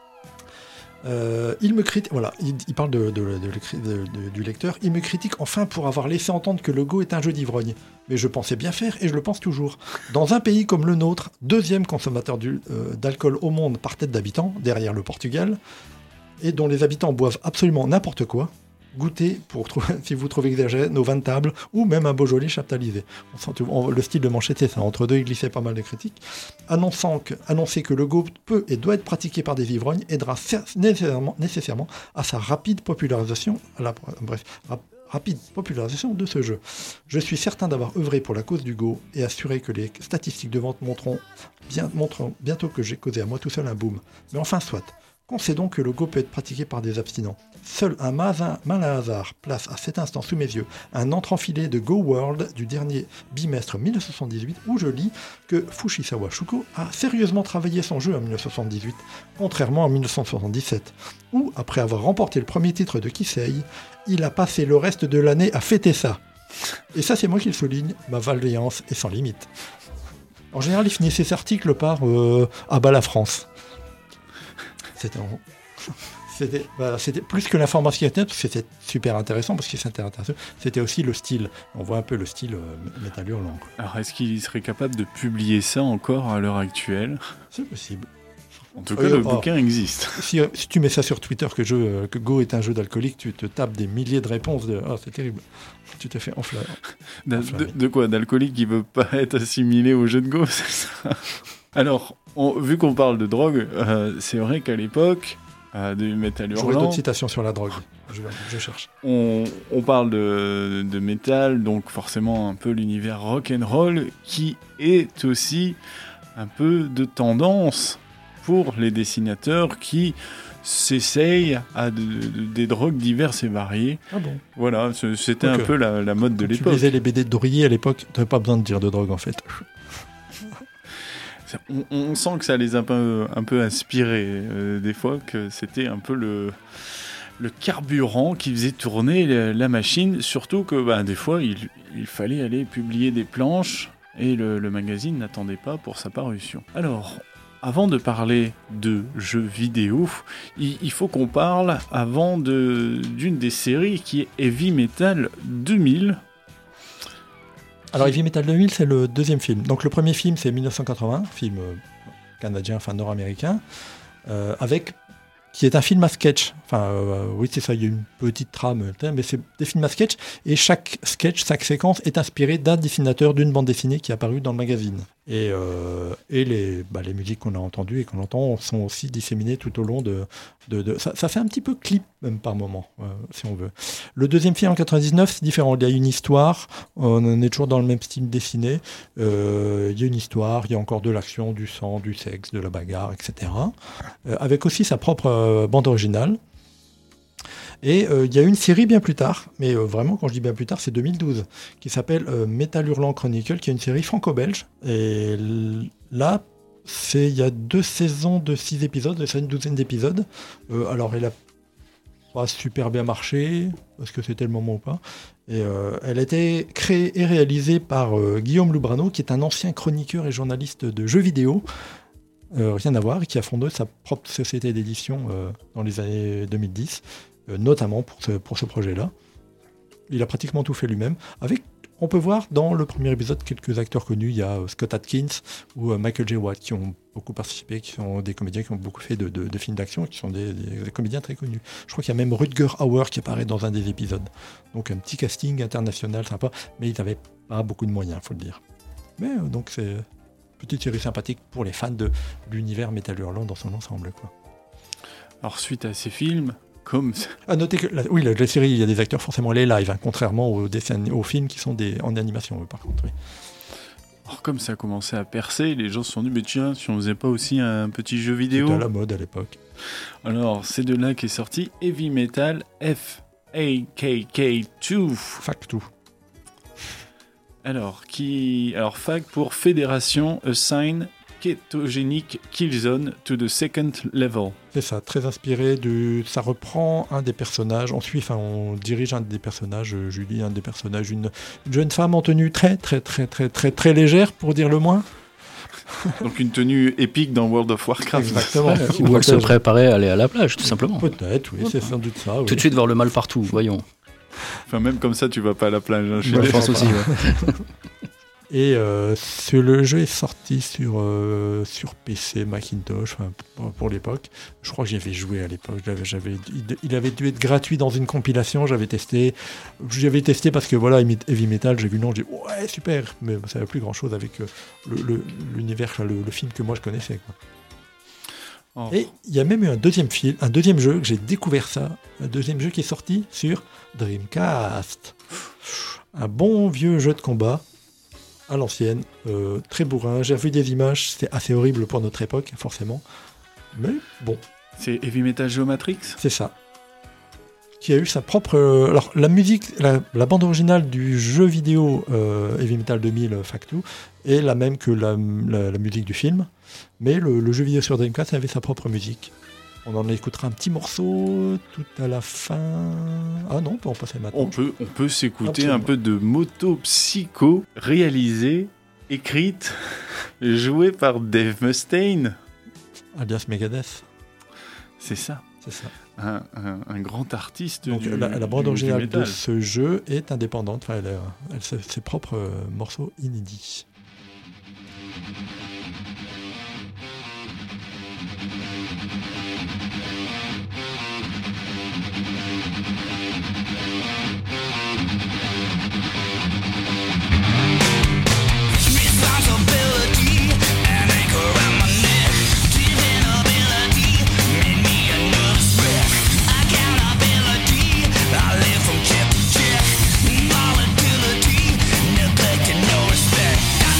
Euh, il me critique, voilà, il, il parle de, de, de, de, de, du lecteur. Il me critique enfin pour avoir laissé entendre que le Go est un jeu d'ivrogne. Mais je pensais bien faire et je le pense toujours. Dans un pays comme le nôtre, deuxième consommateur du, euh, d'alcool au monde par tête d'habitants, derrière le Portugal, et dont les habitants boivent absolument n'importe quoi, goûtez, pour trouver, si vous trouvez exagéré, nos vins de table ou même un Beaujolais chaptalisé. On sent, on, le style de Manchette, c'est ça. Entre deux, il glissait pas mal de critiques. Annonçant que, annoncer que le Go peut et doit être pratiqué par des ivrognes aidera nécessairement, nécessairement à sa rapide popularisation, à la, bref, rap, rapide popularisation de ce jeu. Je suis certain d'avoir œuvré pour la cause du Go et assuré que les statistiques de vente montreront, bien, montreront bientôt que j'ai causé à moi tout seul un boom. Mais enfin, soit. Concédons que le Go peut être pratiqué par des abstinents. Seul un malin, malin hasard place à cet instant sous mes yeux un entre-enfilé de Go World du dernier bimestre dix-neuf cent soixante-dix-huit où je lis que Fujisawa Shuko a sérieusement travaillé son jeu en dix-neuf cent soixante-dix-huit, contrairement à dix-neuf cent soixante-dix-sept, où, après avoir remporté le premier titre de Kisei, il a passé le reste de l'année à fêter ça. Et ça, c'est moi qui le souligne, ma malveillance est sans limite. En général, il finissait ses articles par euh, « à bas la France ». C'était, en... c'était, voilà, c'était plus que l'information, parce que c'était super intéressant, parce que c'était intéressant. C'était aussi le style. On voit un peu le style euh, métal hurlant. Alors, est-ce qu'il serait capable de publier ça encore à l'heure actuelle ? C'est possible. En tout cas, euh, le oh. bouquin existe. Si, euh, si tu mets ça sur Twitter, que, jeu, euh, que Go est un jeu d'alcoolique, tu te tapes des milliers de réponses de « Ah, oh, c'est terrible ». Tu te fais enflammer. De, de, de quoi ? D'alcoolique qui ne veut pas être assimilé au jeu de Go, c'est ça ? Alors, on, vu qu'on parle de drogue, euh, c'est vrai qu'à l'époque euh, du métal hurlant... J'aurais d'autres citations sur la drogue, je, je cherche. On, on parle de, de métal, donc forcément un peu l'univers rock'n'roll, qui est aussi un peu de tendance pour les dessinateurs qui s'essayent à de- de- des drogues diverses et variées. Ah bon. Voilà, ce- c'était Ok. un peu la, la mode de Quand tu l'époque. lisais les B D de Dorier à l'époque, tu n'avais pas besoin de dire de drogue en fait. On, on sent que ça les a un peu, un peu inspirés, euh, des fois, que c'était un peu le, le carburant qui faisait tourner la, la machine, surtout que bah, des fois, il, il fallait aller publier des planches et le, le magazine n'attendait pas pour sa parution. Alors, avant de parler de jeux vidéo, il, il faut qu'on parle avant de, d'une des séries qui est Heavy Metal deux mille. Alors Heavy Metal deux mille, c'est le deuxième film. Donc le premier film, c'est dix-neuf cent quatre-vingts, film euh, canadien, enfin nord-américain, euh, avec qui est un film à sketch. Enfin, euh, oui, c'est ça, il y a une petite trame, mais c'est des films à sketch, et chaque sketch, chaque séquence est inspirée d'un dessinateur d'une bande dessinée qui est apparue dans le magazine. Et, euh, et les, bah, les musiques qu'on a entendues et qu'on entend sont aussi disséminées tout au long de... de, de ça, ça fait un petit peu clip, même par moment, euh, si on veut. Le deuxième film, en quatre-vingt-dix-neuf, c'est différent. Il y a une histoire, on est toujours dans le même style dessiné. Euh, il y a une histoire, il y a encore de l'action, du sang, du sexe, de la bagarre, et cetera. Euh, avec aussi sa propre euh, bande originale. Et euh, il y a une série bien plus tard, mais euh, vraiment quand je dis bien plus tard, c'est deux mille douze, qui s'appelle euh, Metal Hurlant Chronicle, qui est une série franco-belge. Et l- là, c'est il y a deux saisons de six épisodes, c'est une douzaine d'épisodes. Euh, alors elle a pas super bien marché, parce que c'était le moment ou pas. Et euh, elle a été créée et réalisée par euh, Guillaume Loubrano, qui est un ancien chroniqueur et journaliste de jeux vidéo. Euh, rien à voir, et qui a fondé sa propre société d'édition euh, dans les années deux mille dix. Euh, notamment pour ce, pour ce projet-là. Il a pratiquement tout fait lui-même. Avec, on peut voir dans le premier épisode quelques acteurs connus. Il y a euh, Scott Adkins ou euh, Michael J. Watt qui ont beaucoup participé, qui sont des comédiens qui ont beaucoup fait de, de, de films d'action, qui sont des, des, des comédiens très connus. Je crois qu'il y a même Rutger Hauer qui apparaît dans un des épisodes. Donc un petit casting international sympa, mais ils n'avaient pas beaucoup de moyens, il faut le dire. Mais euh, donc c'est une petite série sympathique pour les fans de l'univers Metal Hurlant dans son ensemble, quoi. Alors, suite à ces films, comme... À noter que la, oui, la, la série, il y a des acteurs forcément les live, hein, contrairement aux, dessins, aux films qui sont des, en animation, eux, par contre. Oui. Alors, comme ça a commencé à percer, les gens se sont dit, mais tiens, si on faisait pas aussi un petit jeu vidéo. C'était à la mode à l'époque. Alors, c'est de là qu'est sorti Heavy Metal F A K K deux. Fac tout. Alors, qui... Alors, F A K pour Fédération Assign Ketogenic Killzone to the Second Level. C'est ça, très inspiré de... Ça reprend un des personnages, on suit, enfin on dirige un des personnages, euh, Julie, un des personnages, une, une jeune femme en tenue très très très très très très légère, pour dire le moins. Donc une tenue épique dans World of Warcraft. Exactement. Qui Ou elle se protège. préparait à aller à la plage, tout simplement. Peut-être, oui, c'est sans doute ça. Oui. Tout de suite voir le mal partout, voyons. Enfin, même comme ça, tu vas pas à la plage. Hein, je suis Moi, je désolé. pense aussi, ouais. Et euh, ce- le jeu est sorti sur, euh, sur P C, Macintosh, enfin, pour, pour l'époque. Je crois que j'y avais joué à l'époque. J'avais, j'avais, il, il avait dû être gratuit dans une compilation. J'avais testé. J'avais testé parce que voilà, Heavy Metal, j'ai vu le nom, j'ai dit ouais, super. Mais ça n'avait plus grand chose avec euh, le, le- l'univers, le, le film que moi je connaissais, quoi. Oh. Et il y a même eu un deuxième film, un deuxième jeu que j'ai découvert ça, un deuxième jeu qui est sorti sur Dreamcast. Un bon vieux jeu de combat à l'ancienne, euh, très bourrin. J'ai vu des images, c'est assez horrible pour notre époque, forcément. Mais bon, C'est Heavy Metal Geomatrix. c'est ça. Qui a eu sa propre... euh, alors, la musique, la, la bande originale du jeu vidéo euh, Heavy Metal deux mille Factu est la même que la, la- la musique du film, mais le, le jeu vidéo sur Dreamcast avait sa propre musique. On en écoutera un petit morceau tout à la fin... Ah non, on peut en passer maintenant. On peut, on peut s'écouter Absolument. un peu de Moto Psycho, réalisée, écrite, jouée par Dave Mustaine. Alias Megadeth, C'est ça. c'est ça. Un, un- un grand artiste. Donc du, la, la bande du- originale du de métal. ce jeu est indépendante, enfin, elle a, elle a ses propres euh, morceaux inédits. Responsibility, an anchor around my neck. Dependability, made me a nervous wreck. Accountability, I live from check to check. Volatility, neglected, no respect.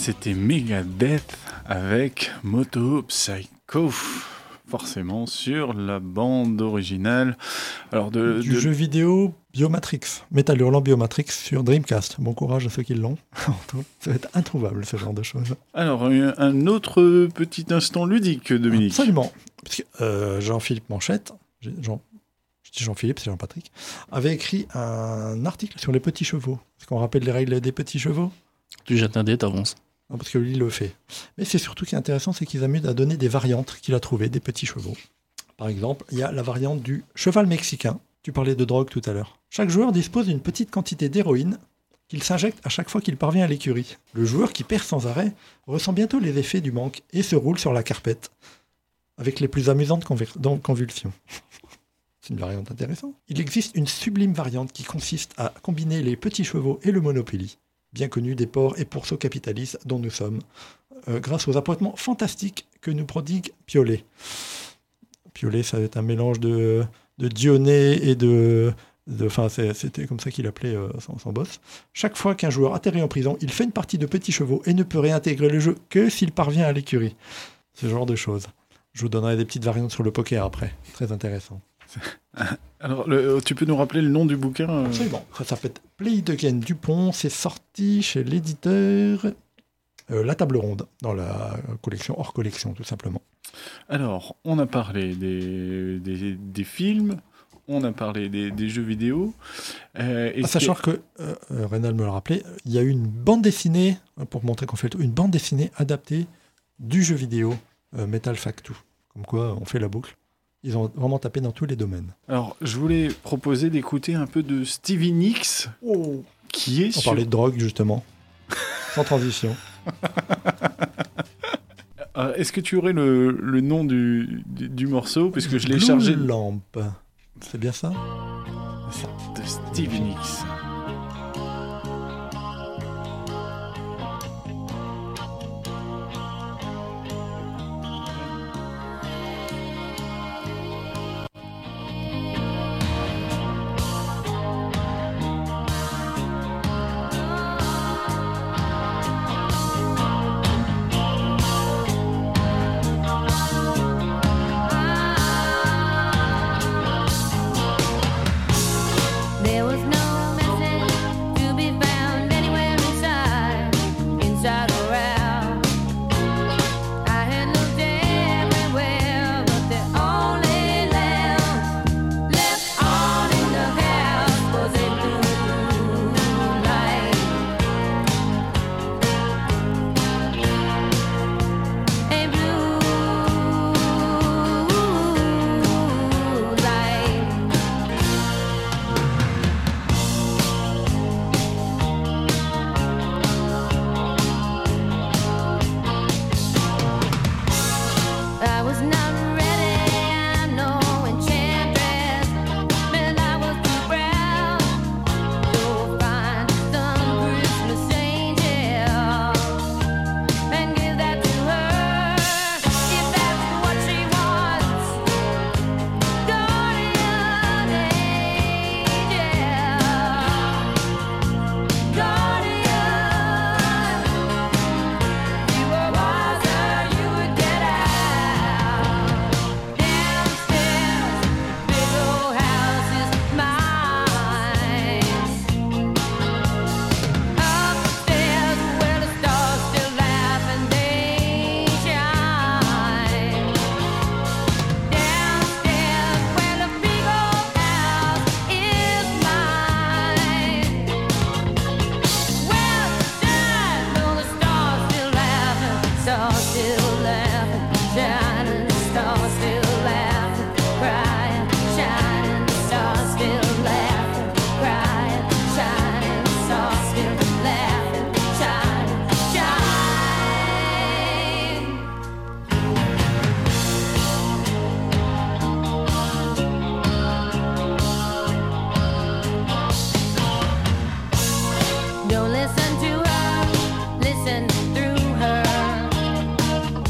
c'était Megadeth avec Moto Psycho, forcément sur la bande originale. Alors de, du de... jeu vidéo Biomatrix, Metal Hurlant Biomatrix sur Dreamcast. Bon courage à ceux qui l'ont. Ça va être introuvable ce genre de choses. Alors un, un autre petit instant ludique, Dominique. Absolument. Parce que euh, Jean-Philippe Manchette, Jean, je dis Jean-Philippe, c'est Jean-Patrick, avait écrit un article sur les petits chevaux. Est-ce qu'on rappelle les règles des petits chevaux? Tu jettes un dé, t'avances. Non, parce que lui, il le fait. Mais c'est surtout ce qui est intéressant, c'est qu'ils amusent à donner des variantes qu'il a trouvées, des petits chevaux. Par exemple, il y a la variante du cheval mexicain. Tu parlais de drogue tout à l'heure. Chaque joueur dispose d'une petite quantité d'héroïne qu'il s'injecte à chaque fois qu'il parvient à l'écurie. Le joueur qui perd sans arrêt ressent bientôt les effets du manque et se roule sur la carpette, avec les plus amusantes conver- convulsions. C'est une variante intéressante. Il existe une sublime variante qui consiste à combiner les petits chevaux et le Monopoly, bien connu des porcs et pourceaux capitalistes dont nous sommes, euh, grâce aux appointements fantastiques que nous prodigue Piolet. Piolet, ça va être un mélange de, de Dionnet et de... Enfin, c'était comme ça qu'il appelait euh, son, son boss. Chaque fois qu'un joueur atterrit en prison, il fait une partie de petits chevaux et ne peut réintégrer le jeu que s'il parvient à l'écurie. Ce genre de choses. Je vous donnerai des petites variantes sur le poker après. Très intéressant. Alors, le, tu peux nous rappeler le nom du bouquin euh... Absolument. Ça s'appelle Play It Again Dupont. C'est sorti chez l'éditeur euh, La Table Ronde, dans la collection hors collection, tout simplement. Alors, on a parlé des, des, des films, on a parlé des, des jeux vidéo. Euh, ah, sachant que, que euh, euh, Rénal me l'a rappelé, il y a eu une bande dessinée, pour montrer qu'on fait le tout, une bande dessinée adaptée du jeu vidéo euh, Metal Factu. Comme quoi, on fait la boucle. Ils ont vraiment tapé dans tous les domaines. Alors, je voulais proposer d'écouter un peu de Stevie Nicks, oh. qui est On sur... parlait de drogue, justement. Sans transition. euh, Est-ce que tu aurais le, le nom du, du, du morceau? Parce que je l'ai Blue chargé... Lamp. C'est bien ça? De Stevie Nicks. There was no message to be found anywhere inside, inside or out. I had looked everywhere, but the only lamp left on in the house was a blue light, a blue light. I was not ready, I know, enchantress, but I was too proud to find some Christmas angel and give that to her, if that's what she wants. Guardian angel, guardian, you were wiser, you would get out. Downstairs, big old house is mine. Upstairs, where the stars still laugh and they shine. Downstairs, where the big old house is mine. Well, shine, though the stars still laughing, stars still laughing, shining, stars still laughing, crying, shining, stars still laughing, crying, shining, stars still laughing, shining, shine. Don't listen to her, listen through her.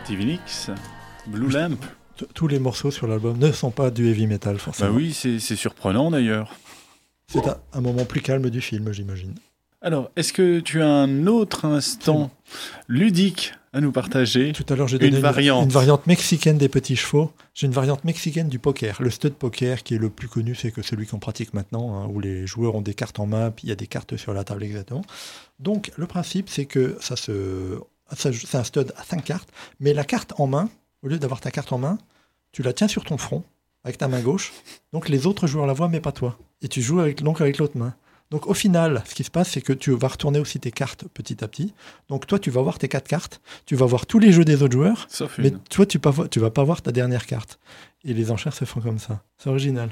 Stevie Nicks, Blue Lamp. T- Tous les morceaux sur l'album ne sont pas du heavy metal, Bah forcément. oui, c'est c'est surprenant d'ailleurs. C'est un, un moment plus calme du film, j'imagine. Alors, est-ce que tu as un autre instant ludique à nous partager? Tout à l'heure, j'ai donné Une une, variante. une variante mexicaine des petits chevaux. J'ai une variante mexicaine du poker. Le stud poker, qui est le plus connu, c'est que celui qu'on pratique maintenant, hein, où les joueurs ont des cartes en main, puis il y a des cartes sur la table exactement. Donc, le principe, c'est que ça se, ça, c'est un stud à cinq cartes, mais la carte en main, au lieu d'avoir ta carte en main, tu la tiens sur ton front, avec ta main gauche. Donc, les autres joueurs la voient, mais pas toi. Et tu joues avec, donc avec l'autre main. Donc au final, ce qui se passe, c'est que tu vas retourner aussi tes cartes petit à petit. Donc toi, tu vas voir tes quatre cartes, tu vas voir tous les jeux des autres joueurs, Sauf mais une. toi, tu ne tu vas pas voir ta dernière carte. Et les enchères se font comme ça. C'est original.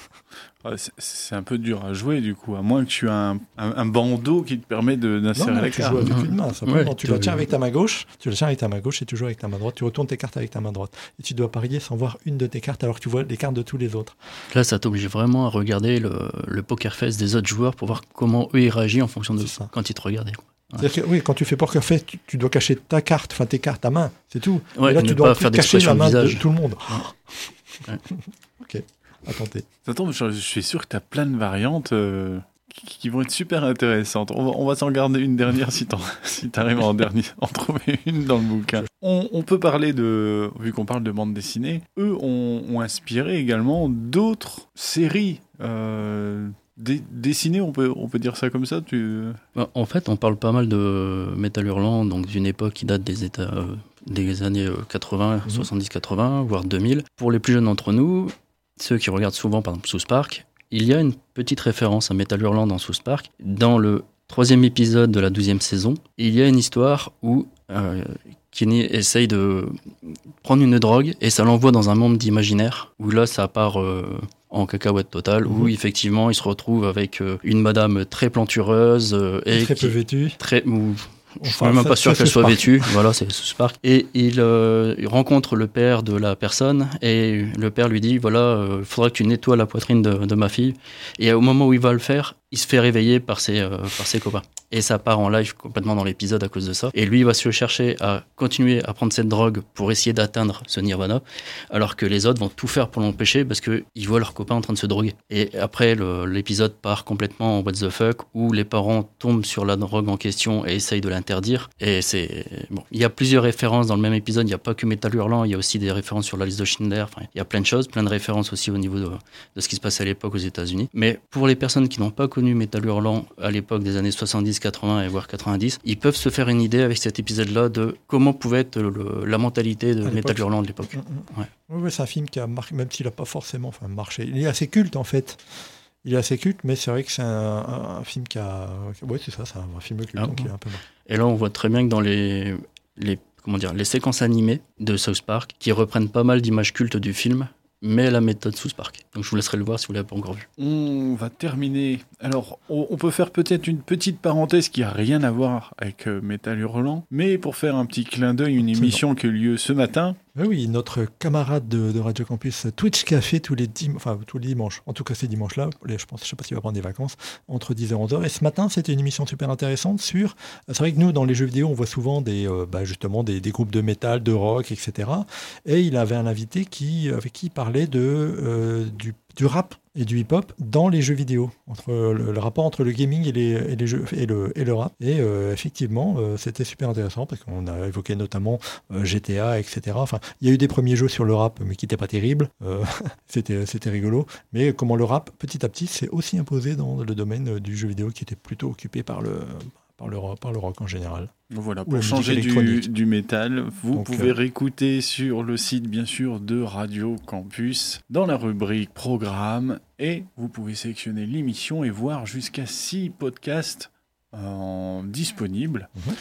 Ah, c'est- c'est un peu dur à jouer du coup, à moins que tu aies un, un, un bandeau qui te permet de- Non, d'insérer non, la tu carte. joues avec Mhm. une main. Simplement, Ouais, tu tu- la tiens avec ta main gauche, tu la tiens avec ta main gauche et tu joues avec ta main droite. Tu retournes tes cartes avec ta main droite. Et tu dois parier sans voir une de tes cartes alors que tu vois les cartes de tous les autres. Là, ça t'oblige vraiment à regarder le, le poker face des autres joueurs pour voir comment eux ils réagissent en fonction de C'est ça. quand ils te regardaient. quoi. C'est-à-dire que oui, quand tu fais poker face, tu, tu dois cacher ta carte, enfin tes cartes, ta main, c'est tout. Ouais, et là, et tu ne dois pas en plus faire cacher la d'expression de main de visage. tout le monde. Ouais. Ok, à tenter. Attends, je, je suis sûr que tu as plein de variantes euh, qui, qui vont être super intéressantes. On va, on va s'en garder une dernière si tu si arrives à en, dernier, en trouver une dans le bouquin. On, on peut parler de, vu qu'on parle de bande dessinée, eux ont, ont inspiré également d'autres séries euh, dé- dessinées, on peut, on peut dire ça comme ça tu... Bah, En fait, on parle pas mal de Metal Hurlant, donc d'une époque qui date des, états, euh, des années euh, quatre-vingts, Mhm. soixante-dix quatre-vingts, voire deux mille. Pour les plus jeunes d'entre nous, ceux qui regardent souvent, par exemple, South Park, il y a une petite référence à Metal Hurlant dans South Park. Dans le troisième épisode de la douzième saison, il y a une histoire où euh, Kenny essaye de prendre une drogue et ça l'envoie dans un monde d'imaginaire, où là, ça part... euh, en cacahuète totale, où Mhm. effectivement il se retrouve avec euh, une madame très plantureuse euh, et Très qui- peu vêtu. très ou je suis Enfin, même ça, pas sûr c'est qu'elle South soit Park. vêtue. Voilà, c'est South Park. Et il, euh, il rencontre le père de la personne et le père lui dit voilà, il faudra que tu nettoies la poitrine de, de ma fille. Et au moment où il va le faire, il se fait réveiller par ses, euh, par ses copains. Et ça part en live complètement dans l'épisode à cause de ça. Et lui, il va se chercher à continuer à prendre cette drogue pour essayer d'atteindre ce nirvana, alors que les autres vont tout faire pour l'empêcher parce qu'ils voient leurs copains en train de se droguer. Et après, le- l'épisode part complètement en what the fuck, où les parents tombent sur la drogue en question et essayent de l'interdire. Et c'est... Bon, il y a plusieurs références dans le même épisode. Il n'y a pas que Metal Hurlant, il y a aussi des références sur la liste de Schindler. Enfin, il y a plein de choses, plein de références aussi au niveau de, de ce qui se passait à l'époque aux États-Unis. Mais pour les personnes qui n'ont pas connu Metal Hurlant à l'époque des années soixante-dix, quatre-vingts et voire quatre-vingt-dix, ils peuvent se faire une idée avec cet épisode-là de comment pouvait être le- la mentalité de À l'époque. Metal Hurlant de l'époque. Mm, mm. Ouais. Oui, oui, c'est un film qui a marqué, même s'il n'a pas forcément enfin, marché. Il est assez culte en fait. Il est assez culte, mais c'est vrai que c'est un, un- un film qui a. Oui, c'est ça, c'est un, un film culte, Ah, donc ouais. il est un peu marqué. Et là, on voit très bien que dans les, les, comment dire, les séquences animées de South Park, qui reprennent pas mal d'images cultes du film, mais la méthode South Park. Donc je vous laisserai le voir si vous ne l'avez pas encore vu. On va terminer. Alors, on, on peut faire peut-être une petite parenthèse qui a rien à voir avec euh, Metal Hurlant, mais pour faire un petit clin d'œil, une C'est émission qui a eu lieu ce matin. Oui, oui, notre camarade de, de Radio Campus Twitch Café tous les, dim- enfin, tous les dimanches, en tout cas ces dimanches-là, les- je pense, je sais pas s'il va prendre des vacances, entre dix heures et onze heures. Et ce matin, c'était une émission super intéressante sur... C'est vrai que nous, dans les jeux vidéo, on voit souvent des, euh, bah, justement des, des groupes de métal, de rock, et cetera. Et il avait un invité qui, avec qui il parlait de, euh, du, du rap et du hip-hop dans les jeux vidéo, entre le, le rapport entre le gaming et, les, et, les jeux, et, le, et le rap. Et euh, effectivement, euh, c'était super intéressant parce qu'on a évoqué notamment euh, G T A, et cetera. Enfin, il y a eu des premiers jeux sur le rap, mais qui n'étaient pas terribles. Euh, c'était, c'était rigolo. Mais comment le rap, petit à petit, s'est aussi imposé dans le domaine du jeu vidéo qui était plutôt occupé par le, par le, par le rock en général. Voilà, Ou pour la changer musique du, électronique. du métal, vous Donc, pouvez euh, réécouter sur le site, bien sûr, de Radio Campus, dans la rubrique Programme, et vous pouvez sélectionner l'émission et voir jusqu'à six podcasts euh, disponibles. Mhm.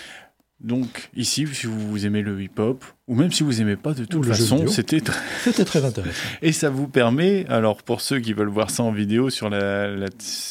Donc, ici, si vous aimez le hip-hop, ou même si vous aimez pas, de toute le jeu façon, vidéo. c'était très... C'était très intéressant. Et ça vous permet, alors pour ceux qui veulent voir ça en vidéo sur la, la,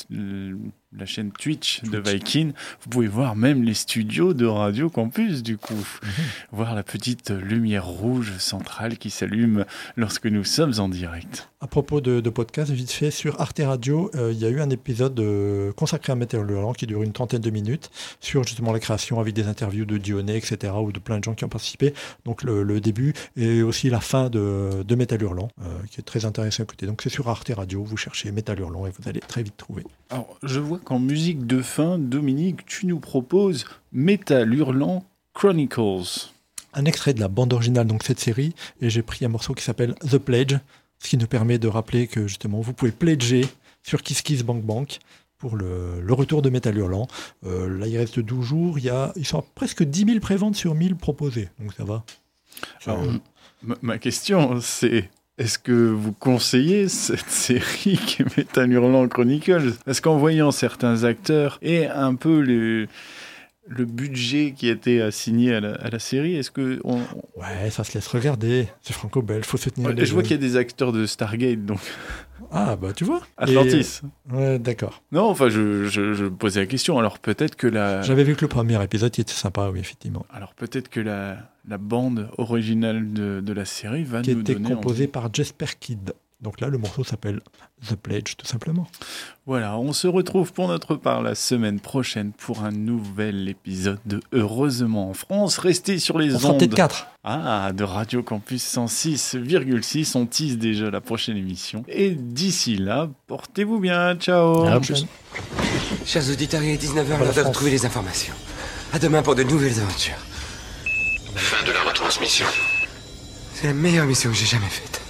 la chaîne Twitch, de Twitch. Viking, vous pouvez voir même les studios de Radio Campus, du coup. Mhm. Voir la petite lumière rouge centrale qui s'allume lorsque nous sommes en direct. À propos de, de podcast, vite fait, sur Arte Radio, euh, il y a eu un épisode euh, consacré à Metal Hurlant qui dure une trentaine de minutes sur justement la création avec des interviews de Dionnet, et cetera, ou de plein de gens qui ont participé. Donc le, le début et aussi la fin de, de Métal Hurlant, euh, qui est très intéressant à écouter. Donc c'est sur Arte Radio, vous cherchez Métal Hurlant et vous allez très vite trouver. Alors, je vois qu'en musique de fin, Dominique, tu nous proposes Métal Hurlant Chronicles. Un extrait de la bande originale donc cette série, et j'ai pris un morceau qui s'appelle The Pledge, ce qui nous permet de rappeler que justement vous pouvez pledger sur Kiss Kiss Bank Bank pour le, le retour de Métal Hurlant. Euh, là il reste douze jours, il y a, ils sont à presque dix mille préventes sur mille proposées, donc ça va. Alors, ma, ma question c'est, est-ce que vous conseillez cette série qui est Métal Hurlant Chronicles? Parce qu'en voyant certains acteurs et un peu les... le budget qui a été assigné à la, à la série, est-ce que... On... Ouais, ça se laisse regarder. C'est franco-belge, faut soutenir Ouais, les je vois jeunes. qu'il y a des acteurs de Stargate, donc... Ah, bah tu vois. Atlantis. Et... Ouais, d'accord. Non, enfin, je, je, je posais la question. Alors peut-être que la... J'avais vu que le premier épisode, il était sympa, oui, effectivement. Alors peut-être que la, la bande originale de, de la série va Qui nous était donner... composée envie. par Jesper Kidd. Donc là, le morceau s'appelle The Pledge, tout simplement. Voilà, on se retrouve pour notre part la semaine prochaine pour un nouvel épisode de Heureusement en France. Restez sur les On sera ondes... peut-être quatre. Ah, de Radio Campus cent six virgule six, on tease déjà la prochaine émission. Et d'ici là, portez-vous bien, ciao. À plus. Chers auditeurs, il est dix-neuf heures, Voilà, l'heure de France. retrouver les informations. À demain pour de nouvelles aventures. Fin de la retransmission. C'est la meilleure mission que j'ai jamais faite.